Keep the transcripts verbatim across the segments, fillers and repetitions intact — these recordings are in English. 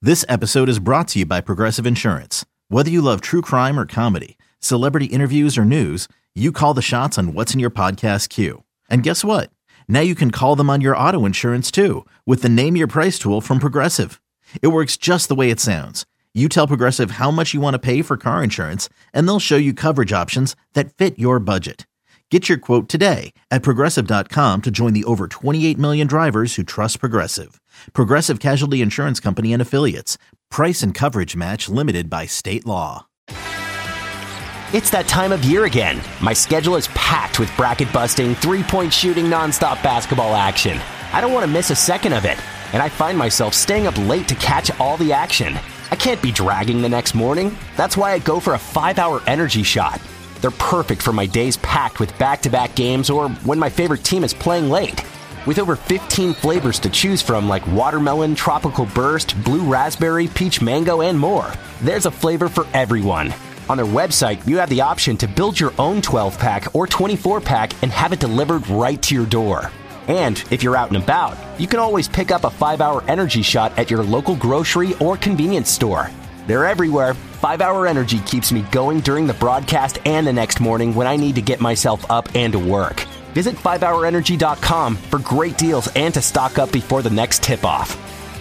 This episode is brought to you by Progressive Insurance. Whether you love true crime or comedy, celebrity interviews or news, you call the shots on what's in your podcast queue. And guess what? Now you can call them on your auto insurance too with the Name Your Price tool from Progressive. It works just the way it sounds. You tell Progressive how much you want to pay for car insurance, and they'll show you coverage options that fit your budget. Get your quote today at Progressive dot com to join the over twenty-eight million drivers who trust Progressive. Progressive Casualty Insurance Company and Affiliates. Price and coverage match limited by state law. It's that time of year again. My schedule is packed with bracket-busting, three-point shooting, nonstop basketball action. I don't want to miss a second of it, and I find myself staying up late to catch all the action. I can't be dragging the next morning. That's why I go for a five-hour energy shot. They're perfect for my days packed with back-to-back games or when my favorite team is playing late. With over fifteen flavors to choose from like watermelon, tropical burst, blue raspberry, peach mango, and more, there's a flavor for everyone. On their website, you have the option to build your own twelve-pack or twenty-four-pack and have it delivered right to your door. And if you're out and about, you can always pick up a five-hour energy shot at your local grocery or convenience store. They're everywhere. five-hour Energy keeps me going during the broadcast and the next morning when I need to get myself up and to work. Visit five hour energy dot com for great deals and to stock up before the next tip-off.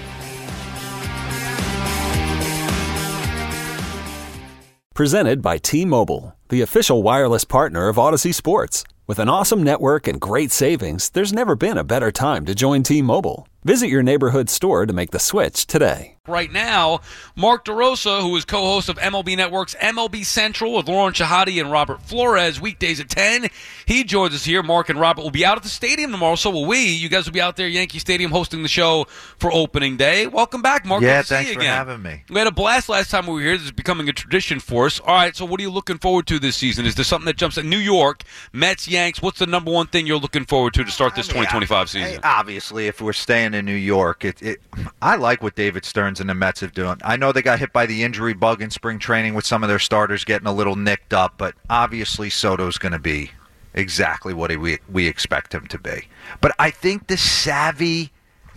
Presented by T-Mobile, the official wireless partner of Odyssey Sports. With an awesome network and great savings, there's never been a better time to join T-Mobile. Visit your neighborhood store to make the switch today. Right now, Mark DeRosa, who is co-host of M L B Network's M L B Central with Lauren Shahadi and Robert Flores, weekdays at ten. He joins us here. Mark and Robert will be out at the stadium tomorrow, so will we. You guys will be out there, Yankee Stadium, hosting the show for opening day. Welcome back, Mark. Yeah, Good to thanks see you for again. having me. We had a blast last time we were here. This is becoming a tradition for us. All right, so what are you looking forward to this season? Is there something that jumps at New York, Mets, Yanks? What's the number one thing you're looking forward to to start this I mean, twenty twenty-five season? I, obviously, if we're staying in New York, it, it, I like what David Stearns and the Mets have done. I know they got hit by the injury bug in spring training with some of their starters getting a little nicked up, but obviously Soto's going to be exactly what we we expect him to be. But I think the savvy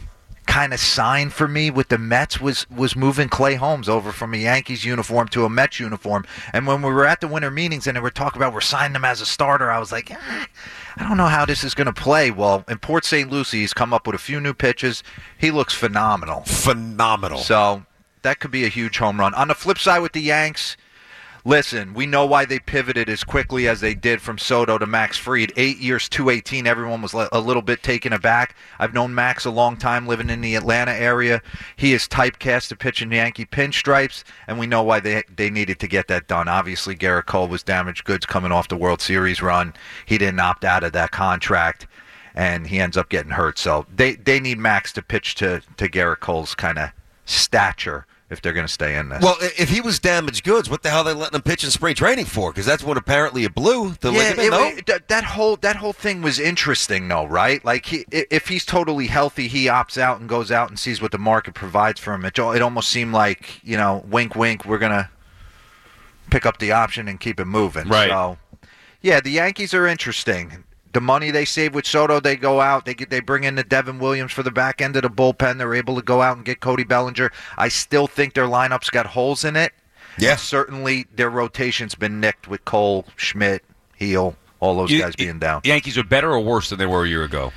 kind of sign for me with the Mets was, was moving Clay Holmes over from a Yankees uniform to a Mets uniform. And when we were at the winter meetings and they were talking about we're signing him as a starter, I was like, eh, I don't know how this is going to play. Well, in Port Saint Lucie, he's come up with a few new pitches. He looks phenomenal. Phenomenal. So that could be a huge home run. On the flip side with the Yanks, listen, we know why they pivoted as quickly as they did from Soto to Max Fried. Eight years, two eighteen, everyone was a little bit taken aback. I've known Max a long time living in the Atlanta area. He is typecast to pitch in Yankee pinstripes, and we know why they they needed to get that done. Obviously, Garrett Cole was damaged goods coming off the World Series run. He didn't opt out of that contract, and he ends up getting hurt. So they, they need Max to pitch to, to Garrett Cole's kind of stature if they're going to stay in this. Well, if he was damaged goods, what the hell are they letting him pitch in spring training for? Because that's when apparently it blew. The yeah, ligament, it, no? it, that, that whole that whole thing was interesting, though, right? Like, he, if he's totally healthy, he opts out and goes out and sees what the market provides for him. It, it almost seemed like, you know, wink, wink, we're going to pick up the option and keep it moving. Right. So, yeah, the Yankees are interesting. The money they save with Soto, they go out. They get, they bring in the Devin Williams for the back end of the bullpen. They're able to go out and get Cody Bellinger. I still think their lineup's got holes in it. Yeah. But certainly their rotation's been nicked with Cole, Schmidt, Heel, all those You- guys being down. Yankees are better or worse than they were a year ago?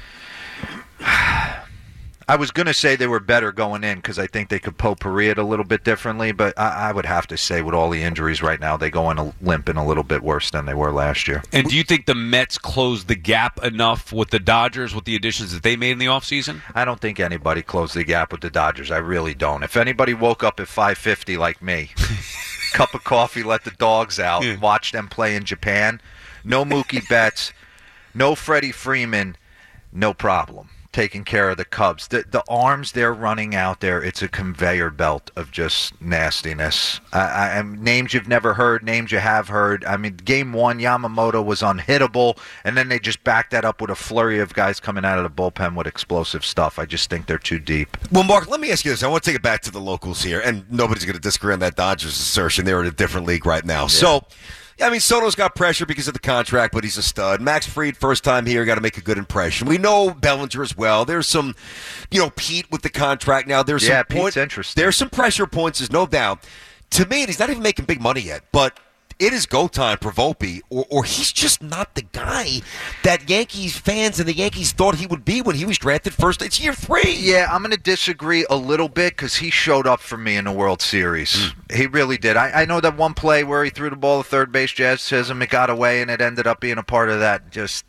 I was going to say they were better going in because I think they could potpourri it a little bit differently, but I, I would have to say with all the injuries right now, they go in a, limping a little bit worse than they were last year. And do you think the Mets closed the gap enough with the Dodgers with the additions that they made in the offseason? I don't think anybody closed the gap with the Dodgers. I really don't. If anybody woke up at five fifty like me, cup of coffee, let the dogs out, Yeah. watch them play in Japan, no Mookie Betts, no Freddie Freeman, no problem. Taking care of the Cubs. The the arms they're running out there, it's a conveyor belt of just nastiness. I, I names you've never heard, names you have heard. I mean, game one, Yamamoto was unhittable, and then they just backed that up with a flurry of guys coming out of the bullpen with explosive stuff. I just think they're too deep. Well, Mark, let me ask you this. I want to take it back to the locals here, and nobody's going to disagree on that Dodgers assertion. They're in a different league right now. Yeah. So, I mean, Soto's got pressure because of the contract, but he's a stud. Max Fried, first time here, got to make a good impression. We know Bellinger as well. There's some, you know, Pete with the contract now. There's yeah, some Pete's point, interesting. There's some pressure points, there's no doubt. To me, he's not even making big money yet, but it is go time for Volpe, or, or he's just not the guy that Yankees fans and the Yankees thought he would be when he was drafted first. It's year three. Yeah, I'm going to disagree a little bit because he showed up for me in the World Series. Mm. He really did. I, I know that one play where he threw the ball to third base, Jazz says him, it got away, and it ended up being a part of that just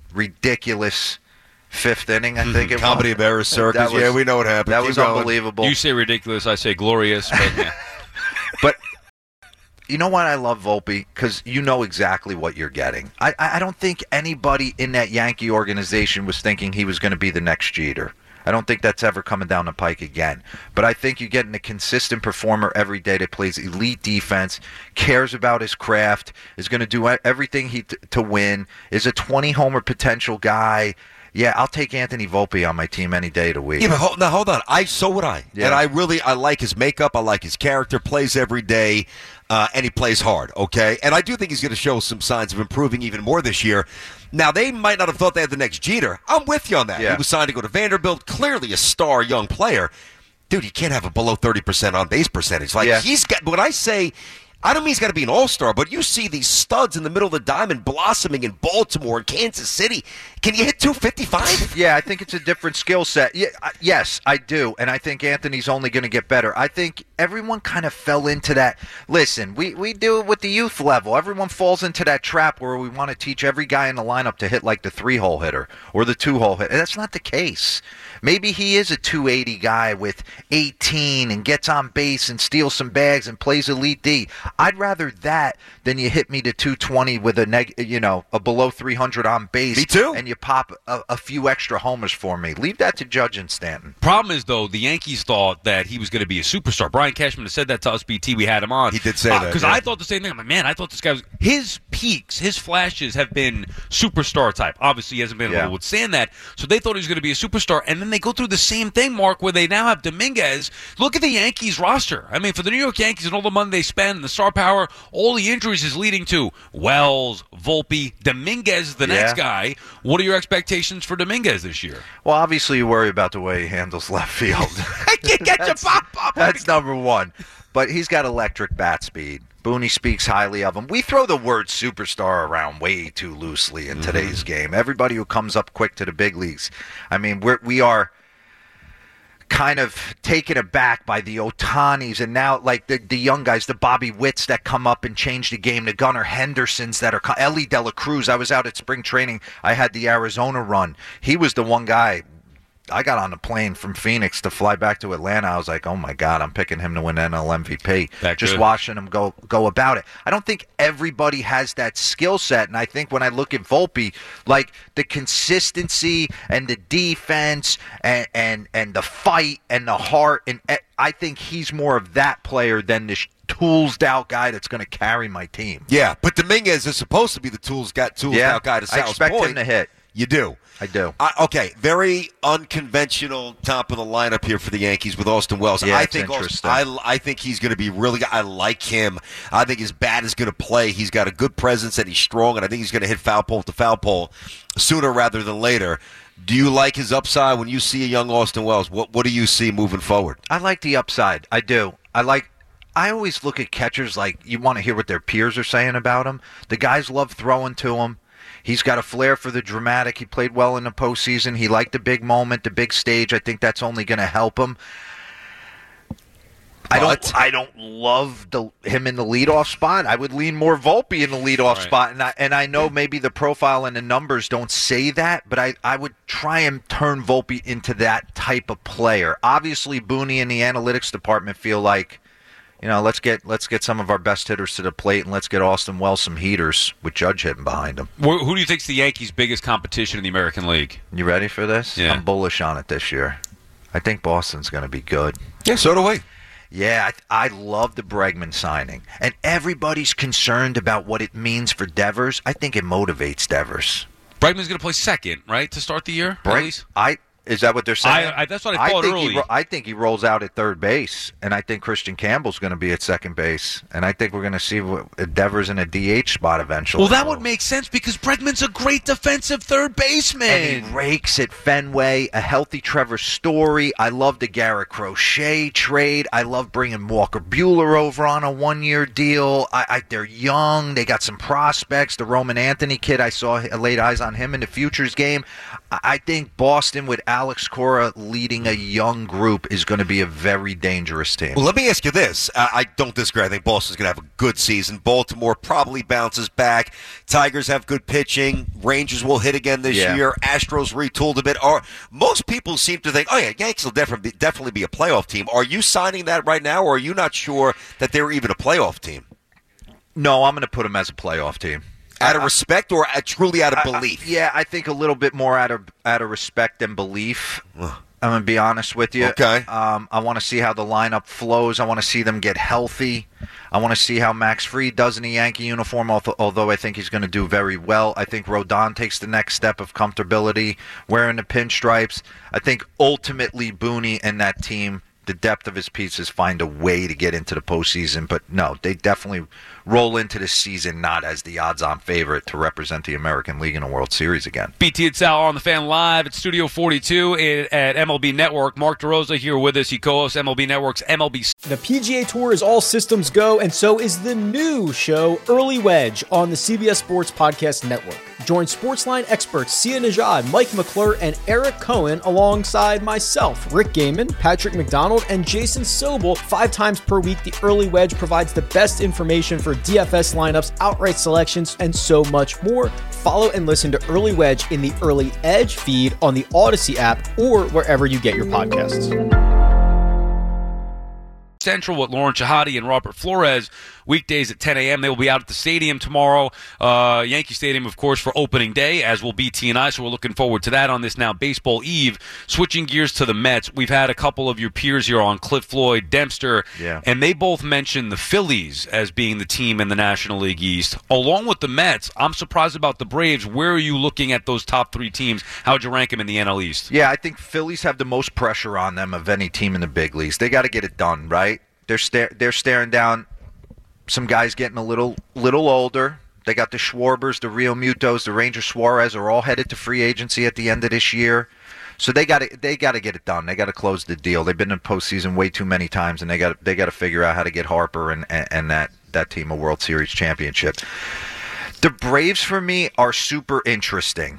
ridiculous fifth inning, I think it Comedy was. of errors circus. Was, yeah, we know what happened. That Keep was going. unbelievable. You say ridiculous, I say glorious. But, yeah. But you know what I love, Volpe? Because you know exactly what you're getting. I, I don't think anybody in that Yankee organization was thinking he was going to be the next Jeter. I don't think that's ever coming down the pike again. But I think you're getting a consistent performer every day that plays elite defense, cares about his craft, is going to do everything he t- to win, is a twenty-homer potential guy. Yeah, I'll take Anthony Volpe on my team any day of the week. Yeah, but hold, now hold on. I so would I, yeah. and I really I like his makeup. I like his character. Plays every day, uh, and he plays hard. Okay, and I do think he's going to show some signs of improving even more this year. Now they might not have thought they had the next Jeter. I'm with you on that. Yeah. He was signed to go to Vanderbilt. Clearly a star young player. Dude, you can't have a below thirty percent on base percentage. Like yeah. he's got. When I say. I don't mean he's got to be an all-star, but you see these studs in the middle of the diamond blossoming in Baltimore and Kansas City. Can you hit two fifty-five? Yeah, I think it's a different skill set. Yeah, yes, I do, and I think Anthony's only going to get better. I think everyone kind of fell into that. Listen, we, we do it with the youth level. Everyone falls into that trap where we want to teach every guy in the lineup to hit like the three-hole hitter or the two-hole hitter. That's not the case. Maybe he is a two eighty guy with eighteen and gets on base and steals some bags and plays elite D. I'd rather that than you hit me to two twenty with a neg, you know, a below three hundred on base. Me too. And you pop a, a few extra homers for me. Leave that to Judge and Stanton. Problem is, though, the Yankees thought that he was going to be a superstar. Brian Cashman has said that to us, B T. We had him on. He did say uh, that. Because yeah. I thought the same thing. I'm like, man, I thought this guy was – his peaks, his flashes have been superstar type. Obviously, he hasn't been able Yeah. to withstand that. So they thought he was going to be a superstar. And then they go through the same thing, Mark, where they now have Dominguez. Look at the Yankees roster. I mean, for the New York Yankees and all the money they spend and the star power, all the injuries is leading to Wells, Volpe, Dominguez is the Yeah. next guy. What are your expectations for Dominguez this year? Well, obviously you worry about the way he handles left field. You get your pop up. That's number one. But he's got electric bat speed. Booney speaks highly of him. We throw the word superstar around way too loosely in today's mm-hmm. game. Everybody who comes up quick to the big leagues, I mean, we're, we are kind of taken aback by the Otanis and now like the, the young guys, the Bobby Witts that come up and change the game, the Gunnar Hendersons that are – Ellie De La Cruz. I was out at spring training. I had the Arizona run. He was the one guy – I got on a plane from Phoenix to fly back to Atlanta. I was like, oh, my God, I'm picking him to win N L M V P. That Just good. watching him go go about it. I don't think everybody has that skill set. And I think when I look at Volpe, like the consistency and the defense and, and, and the fight and the heart, and I think he's more of that player than this tools-out guy that's going to carry my team. Yeah, but Dominguez is supposed to be the tools got tools Yeah, out guy to I Sal's expect point. him to hit. You do. I do. Uh, okay, very unconventional top of the lineup here for the Yankees with Austin Wells. Yeah, I it's think interesting. Austin, I, I think he's going to be really good. I like him. I think his bat is going to play. He's got a good presence and he's strong, and I think he's going to hit foul pole to foul pole sooner rather than later. Do you like his upside when you see a young Austin Wells? What What do you see moving forward? I like the upside. I do. I like. I always look at catchers like you want to hear what their peers are saying about him. The guys love throwing to him. He's got a flair for the dramatic. He played well in the postseason. He liked the big moment, the big stage. I think that's only going to help him. I don't. I don't love the, him in the leadoff spot. I would lean more Volpe in the leadoff Right. spot, and I and I know maybe the profile and the numbers don't say that, but I, I would try and turn Volpe into that type of player. Obviously, Booney and the analytics department feel like, you know, let's get let's get some of our best hitters to the plate, and let's get Austin Wells some heaters with Judge hitting behind him. Who who do you think's the Yankees' biggest competition in the American League? You ready for this? Yeah. I'm bullish on it this year. I think Boston's going to be good. Yeah, so do we. Yeah, I, I love the Bregman signing. And everybody's concerned about what it means for Devers. I think it motivates Devers. Bregman's going to play second, right, to start the year? At Breg- least? I Is that what they're saying? I, I, that's what I thought I think early. He, ro- I think he rolls out at third base, and I think Christian Campbell's going to be at second base, and I think we're going to see what, Devers in a D H spot eventually. Well, that would make sense because Bregman's a great defensive third baseman. And he rakes at Fenway, a healthy Trevor Story. I love the Garrett Crochet trade. I love bringing Walker Buehler over on a one-year deal. I, I, they're young. They got some prospects. The Roman Anthony kid, I saw I laid eyes on him in the Futures game. I, I think Boston with Alex Cora leading a young group is going to be a very dangerous team. Well, let me ask you this. I, I don't disagree. I think Boston's going to have a good season. Baltimore probably bounces back. Tigers have good pitching. Rangers will hit again this Yeah. year. Astros retooled a bit. Are, most people seem to think, oh, yeah, Yankees will definitely be, definitely be a playoff team. Are you signing that right now, or are you not sure that they're even a playoff team? No, I'm going to put them as a playoff team. Out of respect or truly out of belief? I, I, yeah, I think a little bit more out of out of respect and belief. I'm going to be honest with you. Okay. Um, I want to see how the lineup flows. I want to see them get healthy. I want to see how Max Fried does in a Yankee uniform, although, although I think he's going to do very well. I think Rodon takes the next step of comfortability wearing the pinstripes. I think ultimately Booney and that team, the depth of his pieces, find a way to get into the postseason. But no, they definitely roll into the season not as the odds-on favorite to represent the American League in a World Series again. B T and Sal on the Fan live at Studio forty-two at M L B Network. Mark DeRosa here with us. He co-hosts M L B Network's M L B. The P G A Tour is all systems go, and so is the new show Early Wedge on the C B S Sports Podcast Network. Join Sportsline experts Sia Najad, Mike McClure, and Eric Cohen alongside myself, Rick Gaiman, Patrick McDonald, and Jason Sobel. Five times per week, the Early Wedge provides the best information for D F S lineups, outright selections, and so much more. Follow and listen to Early Wedge in the Early Edge feed on the Odyssey app or wherever you get your podcasts. Central with Lauren Shahadi and Robert Flores. Weekdays at ten a.m. They will be out at the stadium tomorrow. Uh, Yankee Stadium, of course, for opening day, as will B T and I, so we're looking forward to that on this now baseball eve. Switching gears to the Mets, we've had a couple of your peers here on, Cliff Floyd, Dempster, yeah. and they both mentioned the Phillies as being the team in the National League East. Along with the Mets, I'm surprised about the Braves. Where are you looking at those top three teams? How would you rank them in the N L East? Yeah, I think Phillies have the most pressure on them of any team in the big leagues. They got to get it done, right? They're sta- they're staring down some guys getting a little little older. They got the Schwarbers, the Real Mutos, the Ranger Suarez are all headed to free agency at the end of this year. So they got to they got to get it done. They got to close the deal. They've been in postseason way too many times, and they got they got to figure out how to get Harper and, and and that that team a World Series championship. The Braves for me are super interesting.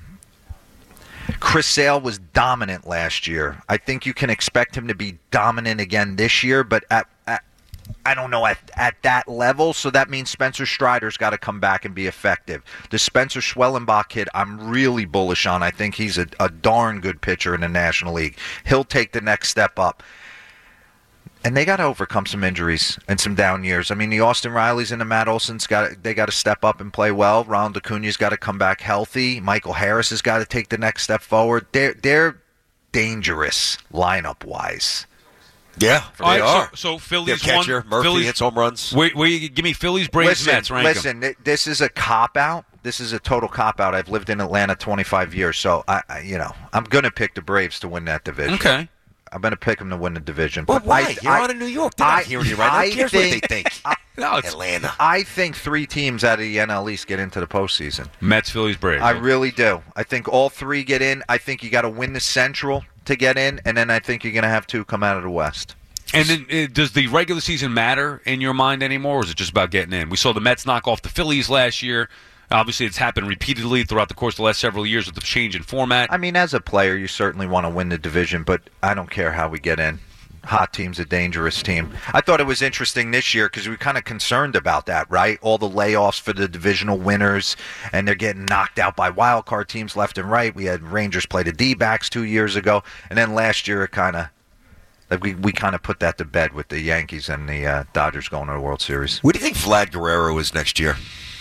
Chris Sale was dominant last year. I think you can expect him to be dominant again this year, but at, at I don't know, at, at that level. So that means Spencer Strider's got to come back and be effective. The Spencer Schwellenbach kid, I'm really bullish on. I think he's a, a darn good pitcher in the National League. He'll take the next step up. And they got to overcome some injuries and some down years. I mean, the Austin Rileys and the Matt Olsons got they got to step up and play well. Ronald Acuna's got to come back healthy. Michael Harris has got to take the next step forward. They're they're dangerous lineup wise. Yeah, they All right, are. So, so Phillies Their catcher, one, Murphy Phillies, hits home runs. Wait, wait, give me Phillies, Braves, Listen, Mets. Rank 'em. listen. th- This is a cop out. This is a total cop out. I've lived in Atlanta twenty-five years, so I, I you know, I'm gonna pick the Braves to win that division. Okay. I'm going to pick them to win the division. But But why? I, You're I, out of New York. They're not I- hearing you right now. I Who cares think- what they think? I, No, it's Atlanta. I think three teams out of the N L East get into the postseason. Mets, Phillies, Braves. I really do. I think all three get in. I think you got to win the Central to get in, and then I think you're going to have two come out of the West. And then, uh, does the regular season matter in your mind anymore, or is it just about getting in? We saw the Mets knock off the Phillies last year. Obviously, it's happened repeatedly throughout the course of the last several years with the change in format. I mean, as a player, you certainly want to win the division, but I don't care how we get in. Hot team's a dangerous team. I thought it was interesting this year because we were kind of concerned about that, right? All the layoffs for the divisional winners, and they're getting knocked out by wild card teams left and right. We had Rangers play the D-backs two years ago, and then last year it kind of like we we kind of put that to bed with the Yankees and the uh, Dodgers going to the World Series. What do you think Vlad Guerrero is next year?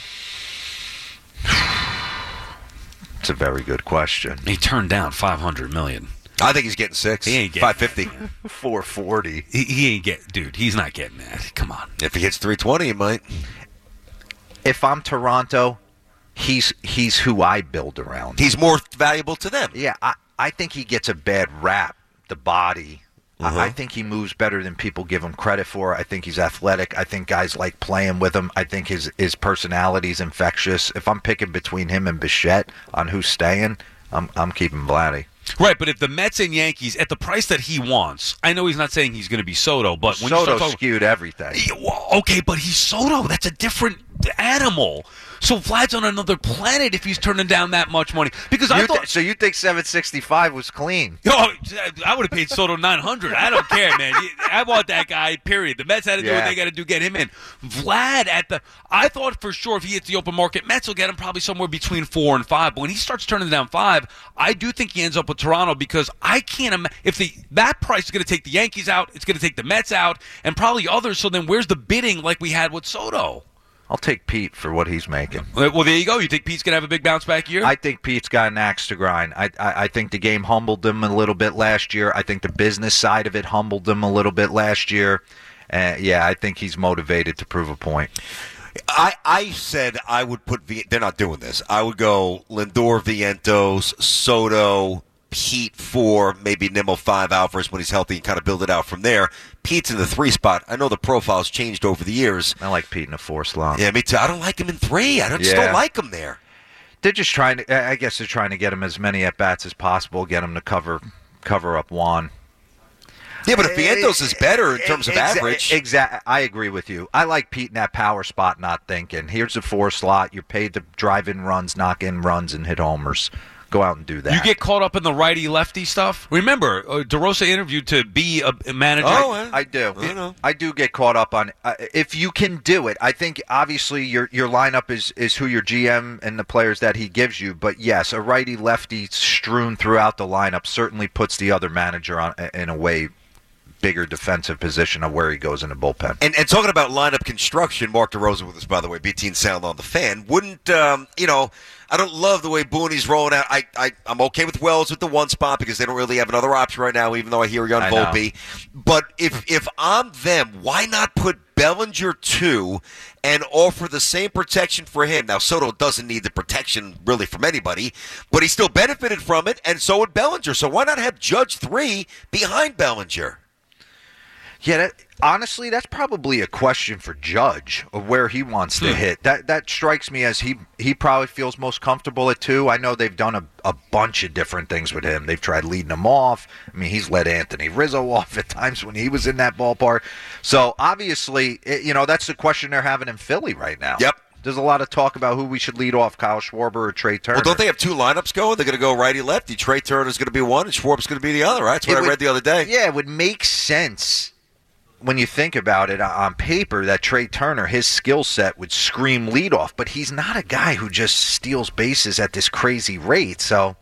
It's a very good question. He turned down five hundred million dollars. I think he's getting six. He ain't getting five fifty. four forty. He, he ain't get, dude. He's not getting that. Come on. If he hits three twenty, he might. If I'm Toronto, he's he's who I build around. He's more valuable to them. Yeah, I, I think he gets a bad rap, the body. Uh-huh. I think he moves better than people give him credit for. I think he's athletic. I think guys like playing with him. I think his, his personality is infectious. If I'm picking between him and Bichette on who's staying, I'm I'm keeping Vladdy. Right, but if the Mets and Yankees, at the price that he wants, I know he's not saying he's going to be Soto, but when Soto you start talking, skewed everything. Yeah, well, okay, but he's Soto. That's a different animal. So Vlad's on another planet if he's turning down that much money. Because I You thought, th- so you think seven sixty-five was clean? oh, I would have paid Soto nine hundred. I don't care, man. I want that guy. Period. The Mets had to do Yeah. what they got to do, get him in. Vlad at the. I thought for sure if he hits the open market, Mets will get him probably somewhere between four and five. But when he starts turning down five, I do think he ends up with Toronto because I can't imagine if the that price is going to take the Yankees out, it's going to take the Mets out, and probably others. So then where's the bidding like we had with Soto? I'll take Pete for what he's making. Well, there you go. You think Pete's going to have a big bounce back year? I think Pete's got an axe to grind. I, I I think the game humbled him a little bit last year. I think the business side of it humbled him a little bit last year. Uh, yeah, I think he's motivated to prove a point. I, I said I would put – they're not doing this. I would go Lindor, Vientos, Soto, Pete four, maybe Nimmo five, Alvarez when he's healthy and kind of build it out from there. Pete's in the three spot. I know the profile's changed over the years. I like Pete in a four slot. Yeah, me too. I don't like him in three. I don't, just Yeah. don't like him there. They're just trying to – I guess they're trying to get him as many at-bats as possible, get him to cover cover up Juan. Yeah, but if Vientos is better in terms of Exa- average. Exactly. I agree with you. I like Pete in that power spot, not thinking. Here's the four slot. You're paid to drive in runs, knock in runs, and hit homers. Go out and do that. You get caught up in the righty-lefty stuff? Remember, uh, DeRosa interviewed to be a, a manager. Oh, I, I do. I know. I do get caught up on uh, if you can do it. I think obviously your your lineup is, is who your G M and the players that he gives you. But yes, a righty lefty strewn throughout the lineup certainly puts the other manager on in a way bigger defensive position of where he goes in the bullpen. And, and talking about lineup construction, Mark DeRosa with us, by the way, B T and Sound on the Fan. Wouldn't, um, you know, I don't love the way Booney's rolling out. I, I, I'm okay with Wells with the one spot because they don't really have another option right now, even though I hear you're on I know. Volpe. But if, if I'm them, why not put Bellinger two and offer the same protection for him? Now, Soto doesn't need the protection really from anybody, but he still benefited from it, and so would Bellinger. So why not have Judge three behind Bellinger? Yeah, that, honestly, that's probably a question for Judge of where he wants to hit. That that strikes me as he he probably feels most comfortable at two. I know they've done a, a bunch of different things with him. They've tried leading him off. I mean, he's let Anthony Rizzo off at times when he was in that ballpark. So obviously, it, you know, that's the question they're having in Philly right now. Yep. There's a lot of talk about who we should lead off, Kyle Schwarber or Trey Turner. Well, don't they have two lineups going? They're going to go righty-lefty. Trey Turner's going to be one, and Schwarber's going to be the other, right? That's what It I would- read the other day. Yeah, it would make sense when you think about it on paper that Trey Turner, his skill set would scream leadoff, but he's not a guy who just steals bases at this crazy rate. So,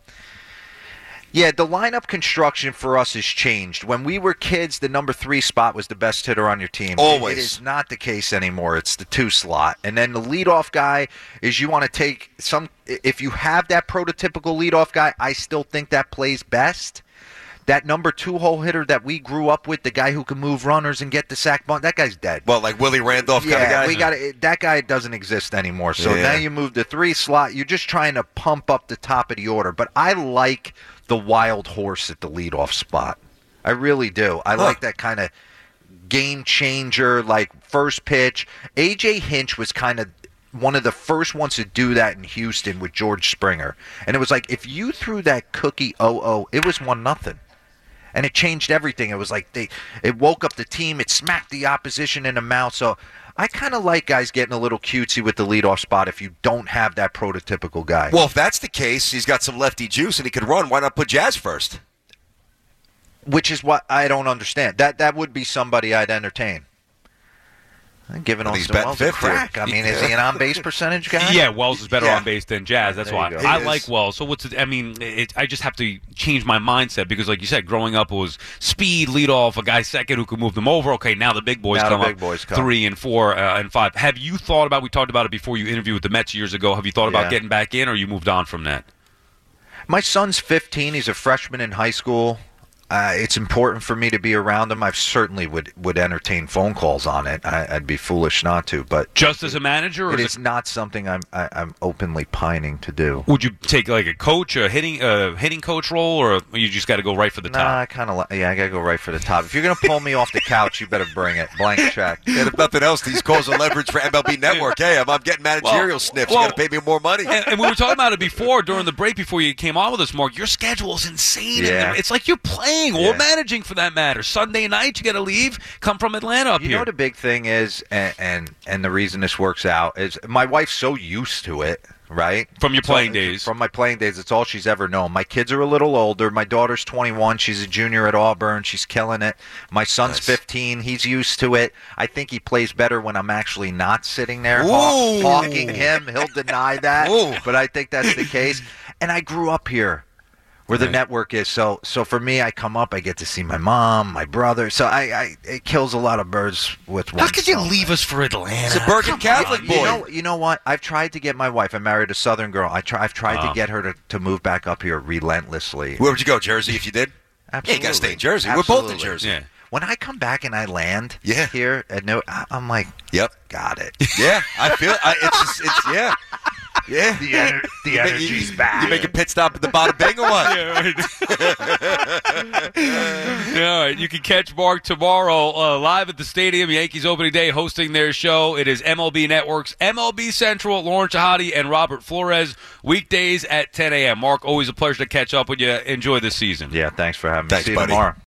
yeah, the lineup construction for us has changed. When we were kids, the number three spot was the best hitter on your team. Always. It is not the case anymore. It's the two slot. And then the leadoff guy is you want to take some – if you have that prototypical leadoff guy, I still think that plays best. That number two hole hitter that we grew up with, the guy who can move runners and get the sack bunt, that guy's dead. Well, like Willie Randolph kind of Yeah, guy? we got that guy doesn't exist anymore. So Yeah. now you move the three slot. You're just trying to pump up the top of the order. But I like the wild horse at the leadoff spot. I really do. I Huh. like that kind of game changer, like first pitch. A J Hinch was kind of one of the first ones to do that in Houston with George Springer. And it was like if you threw that cookie oh oh, it was one nothing. And it changed everything. It was like they, it woke up the team. It smacked the opposition in the mouth. So I kind of like guys getting a little cutesy with the leadoff spot if you don't have that prototypical guy. Well, if that's the case, he's got some lefty juice and he could run. Why not put Jazz first? Which is what I don't understand. That that would be somebody I'd entertain. I'm giving Well, he's Austin batting Wells a fifth here. crack. I mean, is he an on-base percentage guy? Yeah, Wells is better Yeah. on base than Jazz. That's There why you go. I He like is. Wells. So what's it, I mean? It, I just have to change my mindset because, like you said, growing up it was speed, lead off, a guy second who could move them over. Okay, now the big boys Now the come big up, boys come. three and four uh, and five. Have you thought about? We talked about it before you interviewed with the Mets years ago. Have you thought about Yeah. getting back in, or you moved on from that? My son's fifteen. He's a freshman in high school. uh, it's important for me to be around him. I certainly would, would entertain phone calls on it. I, I'd be foolish not to. But just as a manager, or it is is not something I'm I, I'm openly pining to do. Would you take like a coach, a hitting uh, hitting coach role, or you just got to go right for the nah, top? I kind of yeah, I got to go right for the top. If you're gonna pull me off the couch, you better bring it. Blank check. And if nothing else, these calls are leverage for M L B Network. Hey, if I'm getting managerial well, sniffs, well, you got to pay me more money. And, and we were talking about it before during the break before you came on with us, Mark. Your schedule is insane. Yeah. It's like you're playing or Yeah. managing for that matter. Sunday night, you got to leave, come from Atlanta up You here. know what the big thing is, and, and and the reason this works out is my wife's so used to it, right? From your So- playing days. From my playing days, it's all she's ever known. My kids are a little older. My daughter's twenty-one. She's a junior at Auburn. She's killing it. My son's Nice. fifteen. He's used to it. I think he plays better when I'm actually not sitting there Ooh. haw- hawking him. He'll deny that, Ooh. but I think that's the case. And I grew up here, where the Right. network is. So so for me, I come up, I get to see my mom, my brother. So I, I it kills a lot of birds with one How could you stone. leave us for Atlanta? It's a Bergen Catholic boy. You know, you know what? I've tried to get my wife. I married a Southern girl. I try, I've tried Wow. to get her to, to move back up here relentlessly. Where would you go, Jersey, if you did? Absolutely. Yeah, you got to stay in Jersey. We're both in Absolutely. Jersey. Yeah. When I come back and I land Yeah. here, and no, I- I'm like, Yep. got it. Yeah, I feel I, it's just, it's yeah. Yeah. The, ener- the You make- energy's you, back. You make a pit stop at the Bada Bing or what? Yeah, all right. You can catch Mark tomorrow uh, live at the stadium, Yankees opening day, hosting their show. It is M L B Network's M L B Central, Lauren Shahadi and Robert Flores, weekdays at ten a.m. Mark, always a pleasure to catch up with you. Enjoy this season. Yeah, thanks for having me. Thanks, See you buddy. tomorrow.